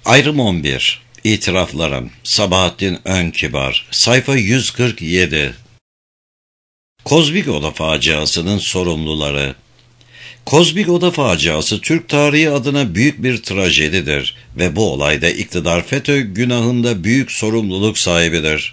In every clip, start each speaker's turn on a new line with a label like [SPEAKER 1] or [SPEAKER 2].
[SPEAKER 1] Ayrım 11. İtiraflarım. Sabahattin Önkibar. Sayfa 147. Kozmik Oda faciasının sorumluları. Kozmik Oda faciası Türk tarihi adına büyük bir trajedidir ve bu olayda iktidar FETÖ günahında büyük sorumluluk sahibidir.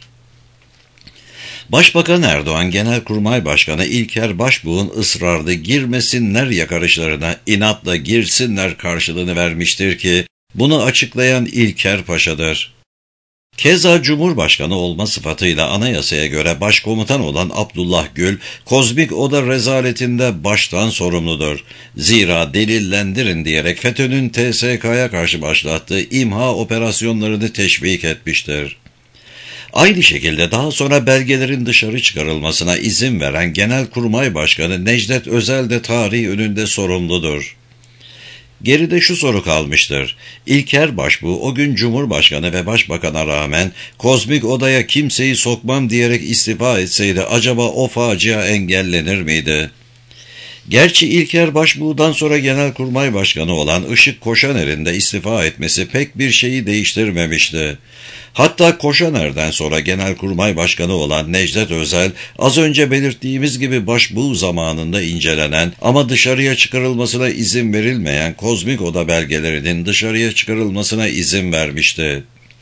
[SPEAKER 1] Başbakan Erdoğan, Genelkurmay Başkanı İlker Başbuğ'un ısrarlı girmesinler yakarışlarına inatla girsinler karşılığını vermiştir ki, bunu açıklayan İlker Paşa'dır. Keza Cumhurbaşkanı olma sıfatıyla anayasaya göre başkomutan olan Abdullah Gül, Kozmik Oda rezaletinde baştan sorumludur. Zira delillendirin diyerek FETÖ'nün TSK'ya karşı başlattığı imha operasyonlarını teşvik etmiştir. Aynı şekilde daha sonra belgelerin dışarı çıkarılmasına izin veren Genelkurmay Başkanı Necdet Özel de tarih önünde sorumludur. Geride şu soru kalmıştır. İlker Başbuğ o gün Cumhurbaşkanı ve Başbakan'a rağmen Kozmik Oda'ya kimseyi sokmam diyerek istifa etseydi acaba o facia engellenir miydi? Gerçi İlker Başbuğ'dan sonra Genelkurmay Başkanı olan Işık Koşaner'in de istifa etmesi pek bir şeyi değiştirmemişti. Hatta Koşaner'den sonra Genelkurmay Başkanı olan Necdet Özel, az önce belirttiğimiz gibi Başbuğ zamanında incelenen ama dışarıya çıkarılmasına izin verilmeyen Kozmik Oda belgelerinin dışarıya çıkarılmasına izin vermişti.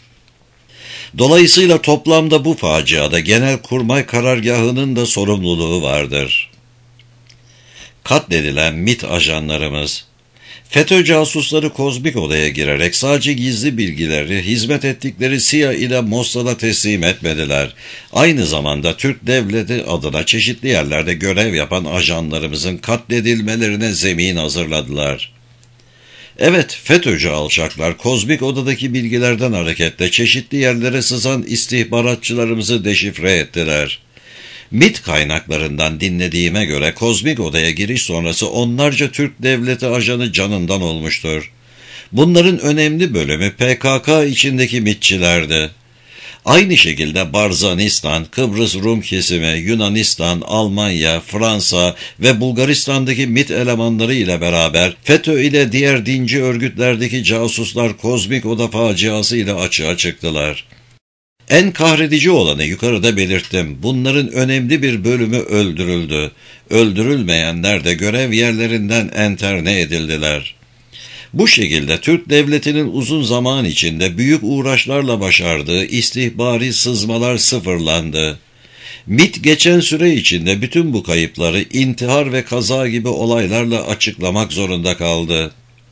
[SPEAKER 1] Dolayısıyla toplamda bu faciada Genelkurmay Karargahı'nın da sorumluluğu vardır. Katledilen MİT ajanlarımız. FETÖ casusları Kozmik Oda'ya girerek sadece gizli bilgileri hizmet ettikleri CIA ile Mossad'a teslim etmediler. Aynı zamanda Türk Devleti adına çeşitli yerlerde görev yapan ajanlarımızın katledilmelerine zemin hazırladılar. Evet, FETÖ'cü alçaklar Kozmik Oda'daki bilgilerden hareketle çeşitli yerlere sızan istihbaratçılarımızı deşifre ettiler. MİT kaynaklarından dinlediğime göre Kozmik Oda'ya giriş sonrası onlarca Türk Devleti ajanı canından olmuştur. Bunların önemli bölümü PKK içindeki MİT'çilerdi. Aynı şekilde Barzanistan, Kıbrıs Rum kesimi, Yunanistan, Almanya, Fransa ve Bulgaristan'daki MİT elemanları ile beraber FETÖ ile diğer dinci örgütlerdeki casuslar Kozmik Oda faciası ile açığa çıktılar. En kahredici olanı yukarıda belirttim. Bunların önemli bir bölümü öldürüldü. Öldürülmeyenler de görev yerlerinden enterne edildiler. Bu şekilde Türk Devleti'nin uzun zaman içinde büyük uğraşlarla başardığı istihbari sızmalar sıfırlandı. MİT geçen süre içinde bütün bu kayıpları intihar ve kaza gibi olaylarla açıklamak zorunda kaldı.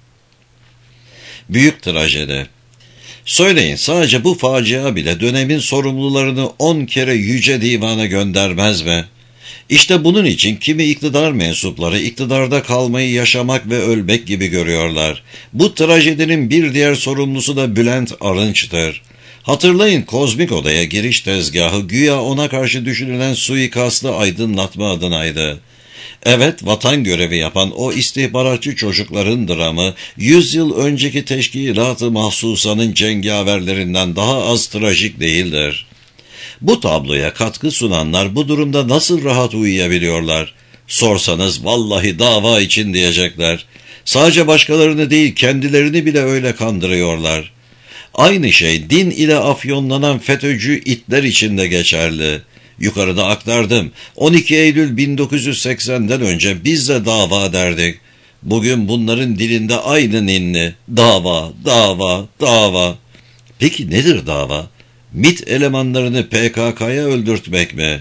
[SPEAKER 1] Büyük trajedi. Söyleyin, sadece bu facia bile dönemin sorumlularını 10 kere Yüce Divan'a göndermez mi? İşte bunun için kimi iktidar mensupları iktidarda kalmayı yaşamak ve ölmek gibi görüyorlar. Bu trajedinin bir diğer sorumlusu da Bülent Arınç'tır. Hatırlayın, Kozmik Oda'ya giriş tezgahı güya ona karşı düşünülen suikastı aydınlatma adınaydı. Evet, vatan görevi yapan o istihbaratçı çocukların dramı, 100 yıl önceki Teşkilat-ı Mahsusa'nın cengaverlerinden daha az trajik değildir. Bu tabloya katkı sunanlar bu durumda nasıl rahat uyuyabiliyorlar? Sorsanız vallahi dava için diyecekler. Sadece başkalarını değil, kendilerini bile öyle kandırıyorlar. Aynı şey din ile afyonlanan FETÖ'cü itler için de geçerli. Yukarıda aktardım. 12 Eylül 1980'den önce biz de dava derdik. Bugün bunların dilinde aynı ninni. Dava, dava, dava. Peki nedir dava? MİT elemanlarını PKK'ya öldürtmek mi?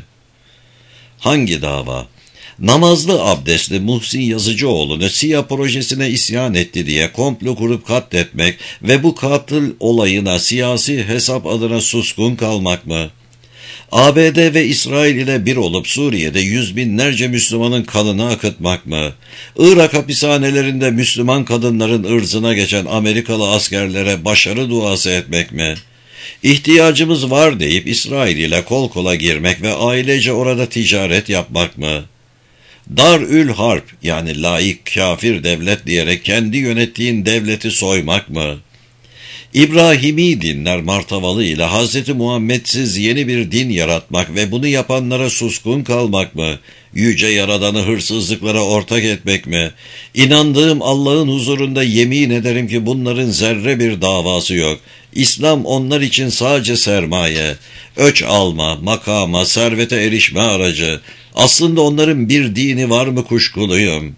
[SPEAKER 1] Hangi dava? Namazlı abdestli Muhsin Yazıcıoğlu'nu SİHA projesine isyan etti diye komplo kurup katletmek ve bu katil olayına siyasi hesap adına suskun kalmak mı? ABD ve İsrail ile bir olup Suriye'de yüz binlerce Müslümanın kanını akıtmak mı? Irak hapishanelerinde Müslüman kadınların ırzına geçen Amerikalı askerlere başarı duası etmek mi? İhtiyacımız var deyip İsrail ile kol kola girmek ve ailece orada ticaret yapmak mı? Darül Harp, yani laik kafir devlet diyerek kendi yönettiğin devleti soymak mı? İbrahimi dinler martavalı ile Hz. Muhammedsiz yeni bir din yaratmak ve bunu yapanlara suskun kalmak mı? Yüce Yaradan'ı hırsızlıklara ortak etmek mi? İnandığım Allah'ın huzurunda yemin ederim ki bunların zerre bir davası yok. İslam onlar için sadece sermaye, öç alma, makama, servete erişme aracı. Aslında onların bir dini var mı kuşkuluyum.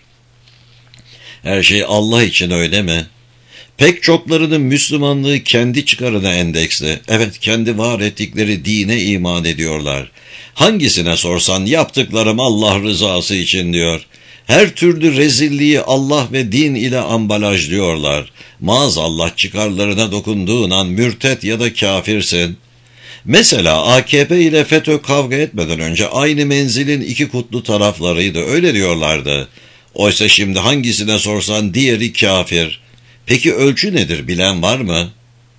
[SPEAKER 1] Her şey Allah için öyle mi? Pek çoklarının Müslümanlığı kendi çıkarına endeksli. Evet, kendi var ettikleri dine iman ediyorlar. Hangisine sorsan yaptıklarım Allah rızası için diyor. Her türlü rezilliği Allah ve din ile ambalajlıyorlar. Maazallah çıkarlarına dokunduğun an mürtet ya da kafirsin. Mesela AKP ile FETÖ kavga etmeden önce aynı menzilin iki kutlu taraflarıydı, öyle diyorlardı. Oysa şimdi hangisine sorsan diğeri kafir. Peki ölçü nedir bilen var mı?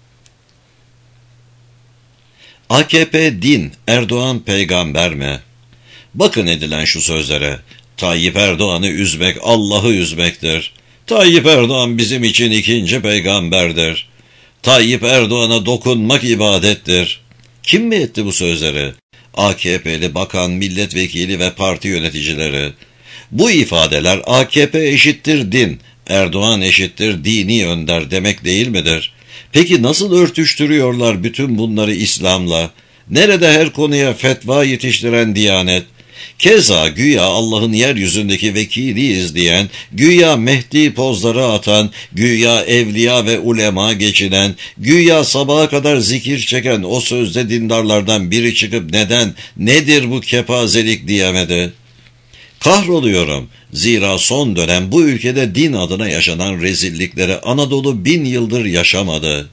[SPEAKER 1] AKP din, Erdoğan peygamber mi? Bakın edilen şu sözlere. Tayyip Erdoğan'ı üzmek Allah'ı üzmektir. Tayyip Erdoğan bizim için ikinci peygamberdir. Tayyip Erdoğan'a dokunmak ibadettir. Kim mi etti bu sözleri? AKP'li bakan, milletvekili ve parti yöneticileri. Bu ifadeler AKP eşittir din, Erdoğan eşittir dini önder demek değil midir? Peki nasıl örtüştürüyorlar bütün bunları İslam'la? Nerede her konuya fetva yetiştiren Diyanet? Keza güya Allah'ın yeryüzündeki vekiliyiz diyen, güya Mehdi pozları atan, güya evliya ve ulema geçinen, güya sabaha kadar zikir çeken o sözde dindarlardan biri çıkıp neden, nedir bu kepazelik diyemedi? Kahroluyorum. Zira son dönem bu ülkede din adına yaşanan rezillikleri Anadolu 1000 yıldır yaşamadı.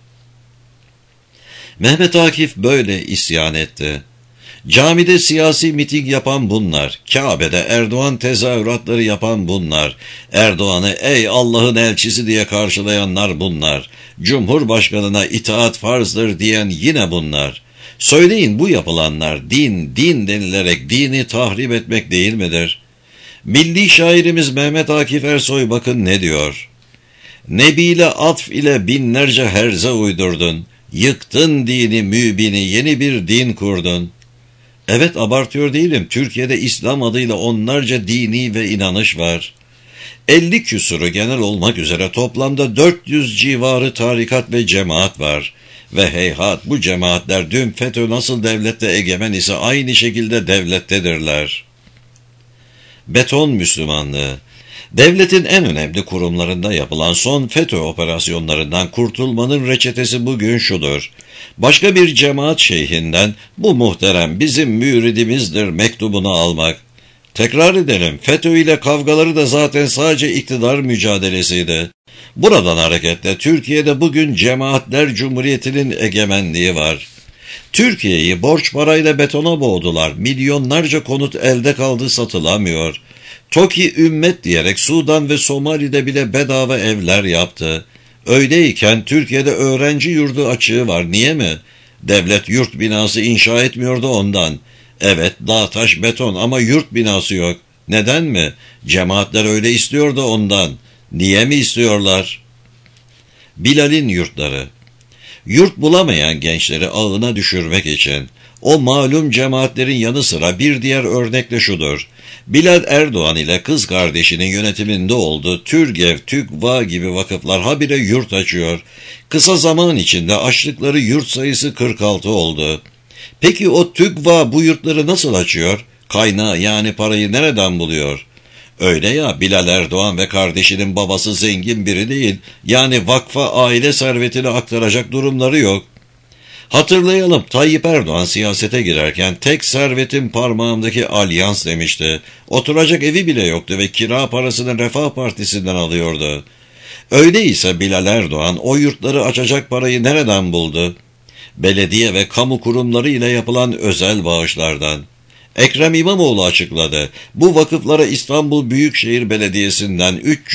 [SPEAKER 1] Mehmet Akif böyle isyan etti. Camide siyasi miting yapan bunlar, Kabe'de Erdoğan tezahüratları yapan bunlar, Erdoğan'ı ey Allah'ın elçisi diye karşılayanlar bunlar, Cumhurbaşkanına itaat farzdır diyen yine bunlar. Söyleyin bu yapılanlar din denilerek dini tahrip etmek değil midir? Milli şairimiz Mehmet Akif Ersoy bakın ne diyor. Nebile atf ile binlerce herze uydurdun, yıktın dini mübini yeni bir din kurdun. Evet, abartıyor değilim. Türkiye'de İslam adıyla onlarca dini ve inanış var. 50 küsuru genel olmak üzere toplamda 400 civarı tarikat ve cemaat var. Ve heyhat bu cemaatler dün FETÖ nasıl devlette egemen ise aynı şekilde devlettedirler. Beton Müslümanlığı. Devletin en önemli kurumlarında yapılan son FETÖ operasyonlarından kurtulmanın reçetesi bugün şudur. Başka bir cemaat şeyhinden bu muhterem bizim müridimizdir mektubunu almak. Tekrar edelim, FETÖ ile kavgaları da zaten sadece iktidar mücadelesiydi. Buradan hareketle Türkiye'de bugün Cemaatler Cumhuriyeti'nin egemenliği var. Türkiye'yi borç parayla betona boğdular. Milyonlarca konut elde kaldı, satılamıyor. TOKİ ümmet diyerek Sudan ve Somali'de bile bedava evler yaptı. Öyleyken Türkiye'de öğrenci yurdu açığı var. Niye mi? Devlet yurt binası inşa etmiyordu ondan. Evet, dağ taş beton ama yurt binası yok. Neden mi? Cemaatler öyle istiyordu ondan. Niye mi istiyorlar? Bilal'in yurtları. Yurt bulamayan gençleri ağına düşürmek için. O malum cemaatlerin yanı sıra bir diğer örnek de şudur. Bilal Erdoğan ile kız kardeşinin yönetiminde olduğu TÜRGEV, TÜGVA gibi vakıflar habire yurt açıyor. Kısa zaman içinde açtıkları yurt sayısı 46 oldu. Peki o TÜGVA bu yurtları nasıl açıyor? Kaynağı yani parayı nereden buluyor? Öyle ya, Bilal Erdoğan ve kardeşinin babası zengin biri değil, yani vakfa aile servetini aktaracak durumları yok. Hatırlayalım, Tayyip Erdoğan siyasete girerken tek servetim parmağımdaki alyans demişti. Oturacak evi bile yoktu ve kira parasını Refah Partisi'nden alıyordu. Öyleyse Bilal Erdoğan o yurtları açacak parayı nereden buldu? Belediye ve kamu kurumları ile yapılan özel bağışlardan. Ekrem İmamoğlu açıkladı. Bu vakıflara İstanbul Büyükşehir Belediyesi'nden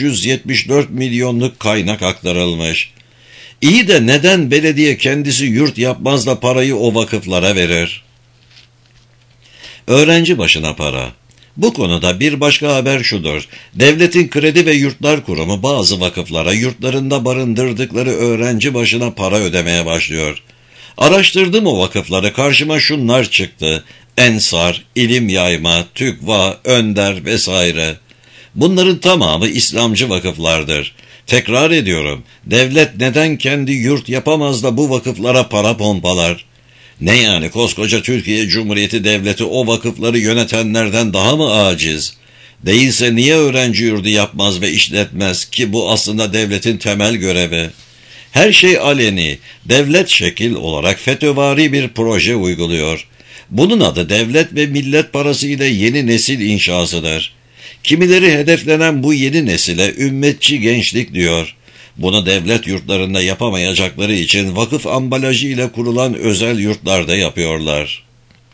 [SPEAKER 1] 374 milyonluk kaynak aktarılmış. İyi de neden belediye kendisi yurt yapmaz da parayı o vakıflara verir? Öğrenci başına para. Bu konuda bir başka haber şudur. Devletin Kredi ve Yurtlar Kurumu bazı vakıflara yurtlarında barındırdıkları öğrenci başına para ödemeye başlıyor. Araştırdım o vakıfları, karşıma şunlar çıktı. Ensar, İlim Yayma, TÜGVA, Önder vesaire. Bunların tamamı İslamcı vakıflardır. Tekrar ediyorum, devlet neden kendi yurt yapamaz da bu vakıflara para pompalar? Ne yani, koskoca Türkiye Cumhuriyeti Devleti o vakıfları yönetenlerden daha mı aciz? Değilse niye öğrenci yurdu yapmaz ve işletmez ki bu aslında devletin temel görevi? Her şey aleni, devlet şekil olarak FETÖ'vari bir proje uyguluyor. Bunun adı devlet ve millet parası ile yeni nesil inşasıdır. Kimileri hedeflenen bu yeni nesile ümmetçi gençlik diyor. Bunu devlet yurtlarında yapamayacakları için vakıf ambalajı ile kurulan özel yurtlarda yapıyorlar.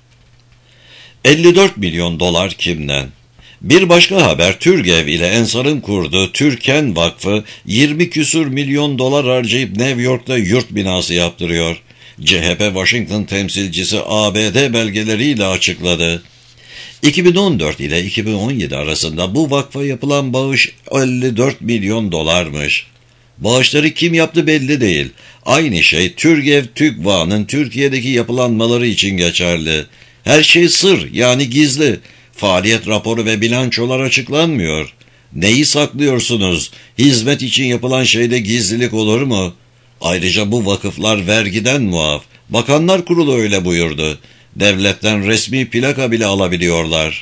[SPEAKER 1] 54 milyon dolar kimden? Bir başka haber, TÜRGEV ile Ensar'ın kurduğu Türken Vakfı 20 küsur milyon dolar harcayıp New York'ta yurt binası yaptırıyor. CHP Washington temsilcisi ABD belgeleriyle açıkladı. 2014 ile 2017 arasında bu vakfa yapılan bağış 54 milyon dolarmış. Bağışları kim yaptı belli değil. Aynı şey TÜRGEV, TÜGVA'nın Türkiye'deki yapılanmaları için geçerli. Her şey sır, yani gizli. Faaliyet raporu ve bilançolar açıklanmıyor. Neyi saklıyorsunuz? Hizmet için yapılan şeyde gizlilik olur mu? Ayrıca bu vakıflar vergiden muaf. Bakanlar Kurulu öyle buyurdu. Devletten resmi plaka bile alabiliyorlar.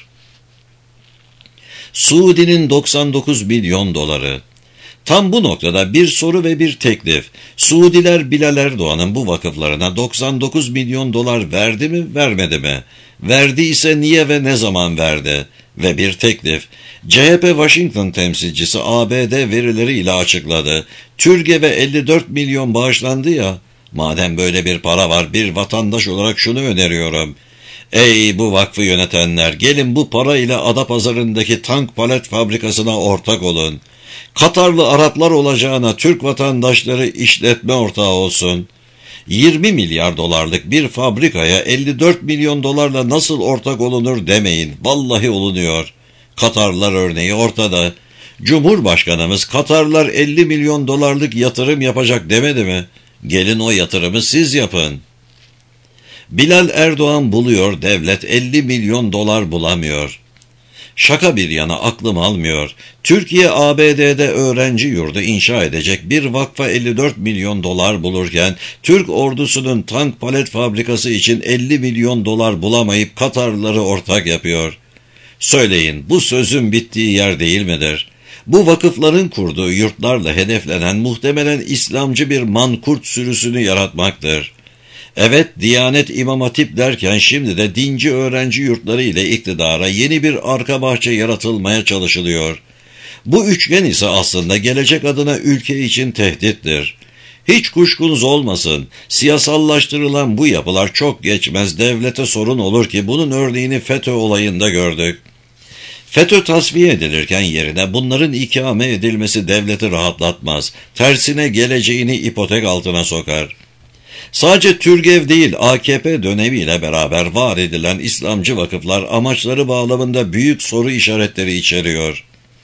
[SPEAKER 1] Suudi'nin 99 milyon doları. Tam bu noktada bir soru ve bir teklif. Suudiler Bilal Erdoğan'ın bu vakıflarına 99 milyon dolar verdi mi, vermedi mi? Verdiyse niye ve ne zaman verdi? Ve bir teklif. CHP Washington temsilcisi ABD verileriyle açıkladı. TÜRGEV'e 54 milyon bağışlandı ya. Madem böyle bir para var, bir vatandaş olarak şunu öneriyorum. Ey bu vakfı yönetenler, gelin bu para ile Adapazarı'ndaki tank palet fabrikasına ortak olun. Katarlı Araplar olacağına Türk vatandaşları işletme ortağı olsun. 20 milyar dolarlık bir fabrikaya 54 milyon dolarla nasıl ortak olunur demeyin. Vallahi olunuyor. Katarlılar örneği ortada. Cumhurbaşkanımız Katarlılar 50 milyon dolarlık yatırım yapacak demedi mi? Gelin o yatırımı siz yapın. Bilal Erdoğan buluyor, devlet 50 milyon dolar bulamıyor. Şaka bir yana aklım almıyor. Türkiye ABD'de öğrenci yurdu inşa edecek bir vakfa 54 milyon dolar bulurken Türk ordusunun tank palet fabrikası için 50 milyon dolar bulamayıp Katarlıları ortak yapıyor. Söyleyin, bu sözün bittiği yer değil midir? Bu vakıfların kurduğu yurtlarla hedeflenen muhtemelen İslamcı bir mankurt sürüsünü yaratmaktır. Evet, Diyanet İmam Hatip derken şimdi de dinci öğrenci yurtları ile iktidara yeni bir arka bahçe yaratılmaya çalışılıyor. Bu üçgen ise aslında gelecek adına ülke için tehdittir. Hiç kuşkunuz olmasın, siyasallaştırılan bu yapılar çok geçmez devlete sorun olur ki bunun örneğini FETÖ olayında gördük. FETÖ tasfiye edilirken yerine bunların ikame edilmesi devleti rahatlatmaz, tersine geleceğini ipotek altına sokar. Sadece TÜRGEV değil, AKP dönemiyle beraber var edilen İslamcı vakıflar amaçları bağlamında büyük soru işaretleri içeriyor.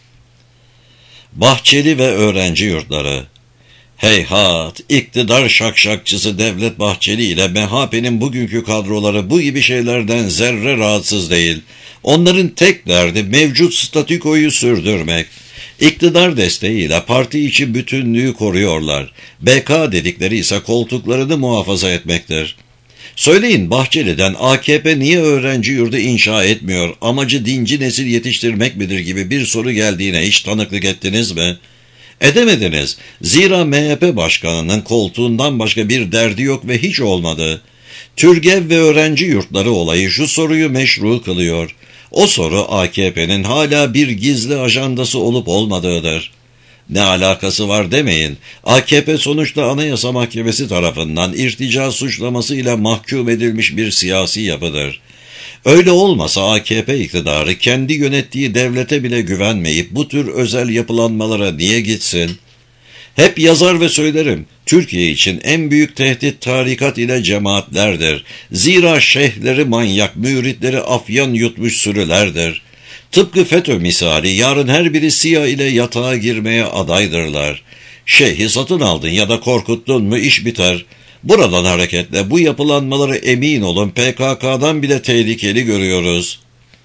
[SPEAKER 1] Bahçeli ve öğrenci yurtları. Heyhat, iktidar şakşakçısı Devlet Bahçeli ile MHP'nin bugünkü kadroları bu gibi şeylerden zerre rahatsız değil. Onların tek derdi mevcut statükoyu sürdürmek. İktidar desteğiyle parti içi bütünlüğü koruyorlar. BK dedikleri ise koltuklarını muhafaza etmektir. Söyleyin, Bahçeli'den AKP niye öğrenci yurdu inşa etmiyor, amacı dinci nesil yetiştirmek midir gibi bir soru geldiğine hiç tanıklık ettiniz mi? Edemediniz. Zira MHP başkanının koltuğundan başka bir derdi yok ve hiç olmadı. TÜRGEV ve öğrenci yurtları olayı şu soruyu meşru kılıyor. O soru AKP'nin hala bir gizli ajandası olup olmadığıdır. Ne alakası var demeyin. AKP sonuçta Anayasa Mahkemesi tarafından irtica suçlamasıyla mahkum edilmiş bir siyasi yapıdır. Öyle olmasa AKP iktidarı kendi yönettiği devlete bile güvenmeyip bu tür özel yapılanmalara niye gitsin? Hep yazar ve söylerim, Türkiye için en büyük tehdit tarikat ile cemaatlerdir. Zira şeyhleri manyak, müritleri afyan yutmuş sürülerdir. Tıpkı FETÖ misali yarın her biri SİHA ile yatağa girmeye adaydırlar. Şeyhi satın aldın ya da korkuttun mu iş biter. Buradan hareketle bu yapılanmaları emin olun PKK'dan bile tehlikeli görüyoruz.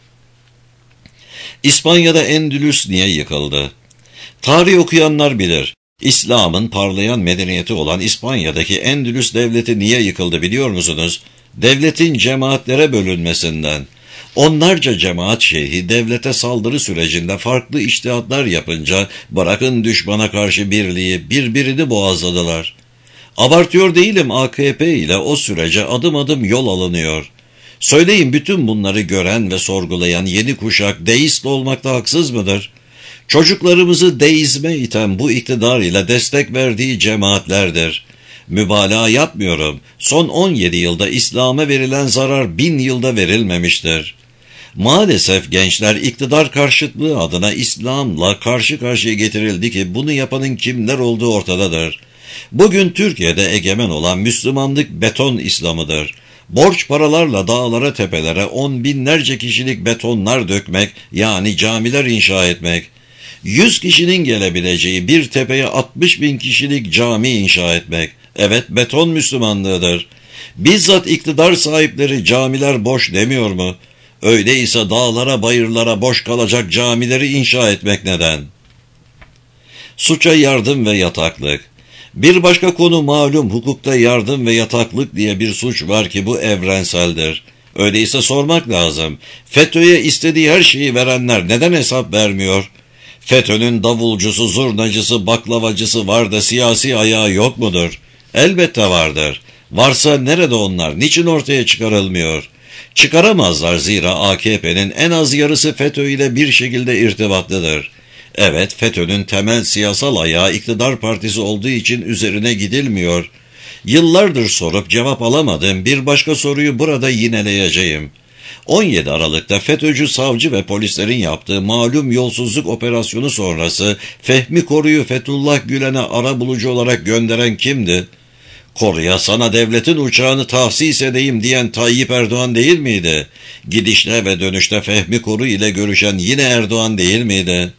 [SPEAKER 1] İspanya'da Endülüs niye yıkıldı? Tarih okuyanlar bilir. İslam'ın parlayan medeniyeti olan İspanya'daki Endülüs devleti niye yıkıldı biliyor musunuz? Devletin cemaatlere bölünmesinden. Onlarca cemaat şeyhi devlete saldırı sürecinde farklı içtihatlar yapınca bırakın düşmana karşı birliği birbirini boğazladılar. Abartıyor değilim, AKP ile o sürece adım adım yol alınıyor. Söyleyin, bütün bunları gören ve sorgulayan yeni kuşak deist olmakta haksız mıdır? Çocuklarımızı deizme iten bu iktidar ile destek verdiği cemaatlerdir. Mübalağa yapmıyorum. Son 17 yılda İslam'a verilen zarar 1000 yılda verilmemiştir. Maalesef gençler iktidar karşıtlığı adına İslam'la karşı karşıya getirildi ki bunu yapanın kimler olduğu ortadadır. Bugün Türkiye'de egemen olan Müslümanlık beton İslam'ıdır. Borç paralarla dağlara tepelere 10 binlerce kişilik betonlar dökmek, yani camiler inşa etmek. 100 kişinin gelebileceği bir tepeye 60 bin kişilik cami inşa etmek. Evet, beton Müslümanlığıdır. Bizzat iktidar sahipleri camiler boş demiyor mu? Öyleyse dağlara bayırlara boş kalacak camileri inşa etmek neden? Suça yardım ve yataklık. Bir başka konu malum, hukukta yardım ve yataklık diye bir suç var ki bu evrenseldir. Öyleyse sormak lazım. FETÖ'ye istediği her şeyi verenler neden hesap vermiyor? FETÖ'nün davulcusu, zurnacısı, baklavacısı var da siyasi ayağı yok mudur? Elbette vardır. Varsa nerede onlar? Niçin ortaya çıkarılmıyor? Çıkaramazlar, zira AKP'nin en az yarısı FETÖ ile bir şekilde irtibatlıdır. Evet, FETÖ'nün temel siyasal ayağı iktidar partisi olduğu için üzerine gidilmiyor. Yıllardır sorup cevap alamadığım bir başka soruyu burada yineleyeceğim. 17 Aralık'ta FETÖ'cü savcı ve polislerin yaptığı malum yolsuzluk operasyonu sonrası Fehmi Koru'yu Fethullah Gülen'e arabulucu olarak gönderen kimdi? Koru'ya sana devletin uçağını tahsis edeyim diyen Tayyip Erdoğan değil miydi? Gidişte ve dönüşte Fehmi Koru ile görüşen yine Erdoğan değil miydi?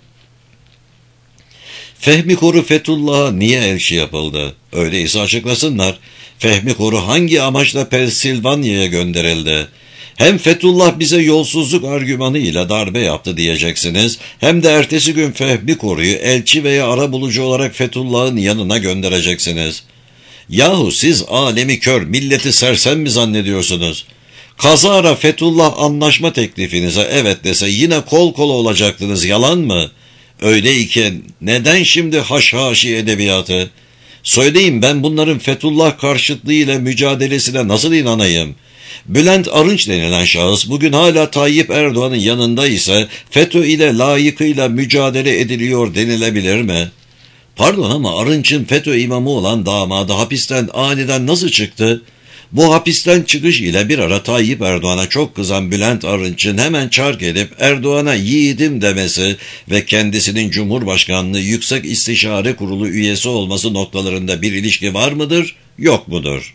[SPEAKER 1] Fehmi Koru Fethullah'a niye elçi yapıldı? Öyleyse açıklasınlar. Fehmi Koru hangi amaçla Pensilvanya'ya gönderildi? Hem Fethullah bize yolsuzluk argümanıyla darbe yaptı diyeceksiniz, hem de ertesi gün Fehmi Koru'yu elçi veya arabulucu olarak Fethullah'ın yanına göndereceksiniz. Yahu siz alemi kör, milleti sersem mi zannediyorsunuz? Kazara Fethullah anlaşma teklifinize evet dese yine kol kola olacaktınız, yalan mı? Öyleyken neden şimdi haşhaşi edebiyatı? Söyleyin, ben bunların Fethullah karşıtlığıyla mücadelesine nasıl inanayım? Bülent Arınç denilen şahıs bugün hala Tayyip Erdoğan'ın yanında ise FETÖ ile layıkıyla mücadele ediliyor denilebilir mi? Pardon ama Arınç'ın FETÖ imamı olan damadı hapisten aniden nasıl çıktı? Bu hapisten çıkış ile bir ara Tayyip Erdoğan'a çok kızan Bülent Arınç'ın hemen çark edip Erdoğan'a yiğidim demesi ve kendisinin Cumhurbaşkanlığı Yüksek İstişare Kurulu üyesi olması noktalarında bir ilişki var mıdır, yok mudur?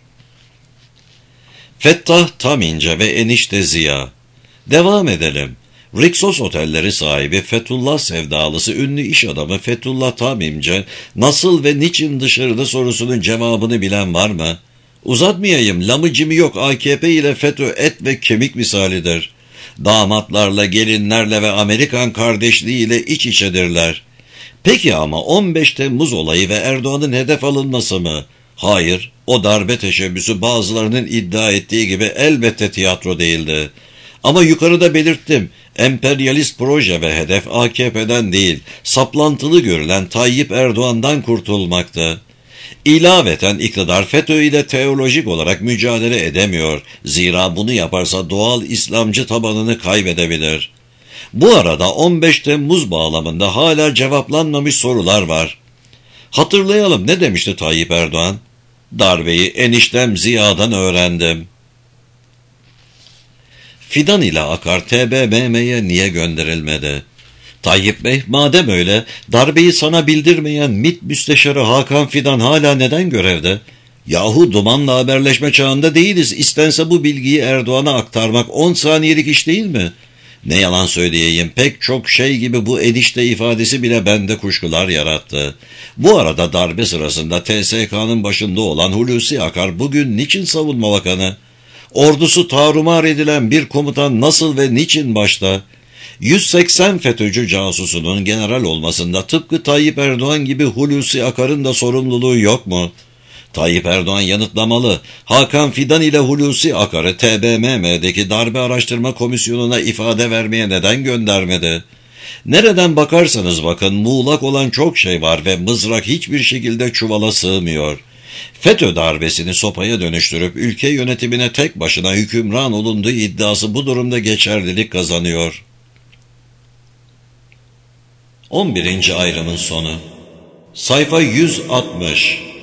[SPEAKER 1] Fettah Tamince ve enişte Ziya. Devam edelim. Rixos otelleri sahibi Fethullah sevdalısı ünlü iş adamı Fethullah Tamimce nasıl ve niçin dışarıda sorusunun cevabını bilen var mı? Uzatmayayım, lamıcımı yok, AKP ile FETÖ et ve kemik misalidir. Damatlarla, gelinlerle ve Amerikan kardeşliğiyle iç içedirler. Peki ama 15 Temmuz olayı ve Erdoğan'ın hedef alınması mı? Hayır, o darbe teşebbüsü bazılarının iddia ettiği gibi elbette tiyatro değildi. Ama yukarıda belirttim, emperyalist proje ve hedef AKP'den değil, saplantılı görülen Tayyip Erdoğan'dan kurtulmaktı. İlaveten iktidar FETÖ ile teolojik olarak mücadele edemiyor. Zira bunu yaparsa doğal İslamcı tabanını kaybedebilir. Bu arada 15 Temmuz bağlamında hala cevaplanmamış sorular var. Hatırlayalım, ne demişti Tayyip Erdoğan? Darbeyi eniştem Ziya'dan öğrendim. Fidan ile Akar TBMM'ye niye gönderilmedi? Tayyip Bey, madem öyle, darbeyi sana bildirmeyen MİT Müsteşarı Hakan Fidan hala neden görevde? Yahu dumanla haberleşme çağında değiliz. İstense bu bilgiyi Erdoğan'a aktarmak 10 saniyelik iş değil mi? Ne yalan söyleyeyim, pek çok şey gibi bu enişte ifadesi bile bende kuşkular yarattı. Bu arada darbe sırasında TSK'nın başında olan Hulusi Akar bugün niçin savunma bakanı? Ordusu tarumar edilen bir komutan nasıl ve niçin başta? 180 FETÖ'cü casusunun general olmasında tıpkı Tayyip Erdoğan gibi Hulusi Akar'ın da sorumluluğu yok mu? Tayyip Erdoğan yanıtlamalı. Hakan Fidan ile Hulusi Akar'ı TBMM'deki darbe araştırma komisyonuna ifade vermeye neden göndermedi? Nereden bakarsanız bakın muğlak olan çok şey var ve mızrak hiçbir şekilde çuvala sığmıyor. FETÖ darbesini sopaya dönüştürüp ülke yönetimine tek başına hükümran olunduğu iddiası bu durumda geçerlilik kazanıyor. 11. ayrımın sonu. Sayfa 160.